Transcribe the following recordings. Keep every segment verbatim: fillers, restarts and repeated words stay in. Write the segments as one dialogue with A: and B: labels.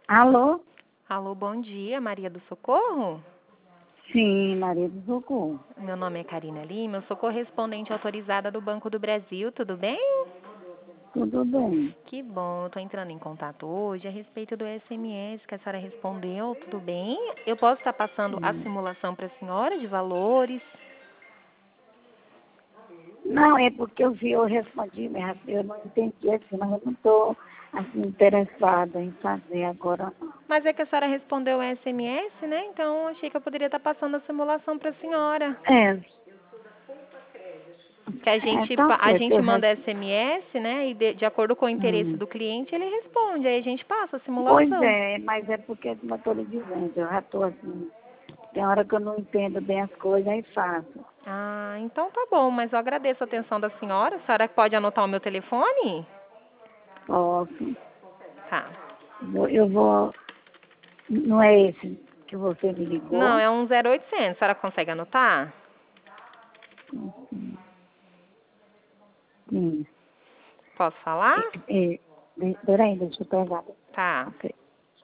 A: Alô?
B: Alô, bom dia, Maria do Socorro?
A: Sim, Maria do Socorro.
B: Meu nome é Karina Lima, eu sou correspondente autorizada do Banco do Brasil, tudo bem?
A: Tudo bem?
B: Que bom, eu estou entrando em contato hoje a respeito do S M S que a senhora respondeu, tudo bem? Eu posso estar passando a
A: Sim.
B: simulação para a senhora de valores?
A: Não, é porque eu vi, eu respondi mesmo, eu não entendi assim, mas eu não estou assim, interessada em fazer agora não.
B: Mas é que a senhora respondeu o S M S, né? Então eu achei que eu poderia estar passando a simulação para a senhora.
A: É,
B: Que a
A: é
B: gente,
A: tá
B: pa- a
A: certo,
B: gente
A: eu
B: manda
A: res...
B: S M S, né? E de, de acordo com o interesse
A: hum.
B: do cliente, ele responde. Aí a gente passa a
A: Pois
B: simulação.
A: é, mas é porque, como eu estou lhe dizendo, eu já estou assim, tem hora que eu não entendo bem as coisas, aí faço.
B: Ah, então tá bom, mas eu agradeço a atenção da senhora. A senhora pode anotar o meu telefone?
A: Posso.
B: Tá.
A: Vou- Eu vou, não é esse que você me
B: Não,
A: ligou?
B: é um zero oitocentos. A senhora consegue anotar?
A: Sim.
B: Posso falar?
A: É, é, peraí, deixa eu pegar.
B: Tá.
A: Ok.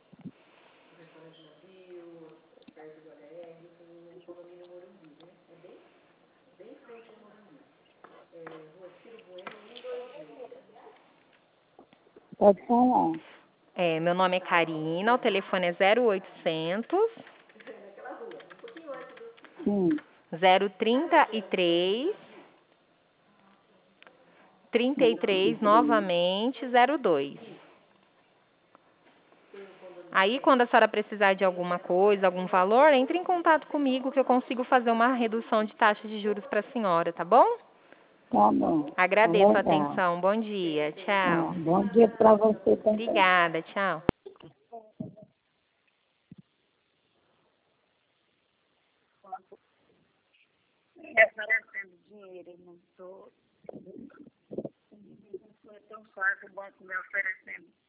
A: Pode falar.
B: É, meu nome é Karina, o telefone é zero oitocentos,
A: Sim.
B: zero trinta e três, trinta e três novamente, zero dois. Aí, quando a senhora precisar de alguma coisa, algum valor, entre em contato comigo que eu consigo fazer uma redução de taxa de juros para a senhora, tá bom?
A: Tá bom. Tá
B: Agradeço a
A: legal.
B: atenção. Bom dia.
A: Tá.
B: Tchau.
A: Bom dia para você também.
B: Obrigada. Tchau.
A: Me oferecendo dinheiro, eu não estou. Não é tão fácil o banco me oferecendo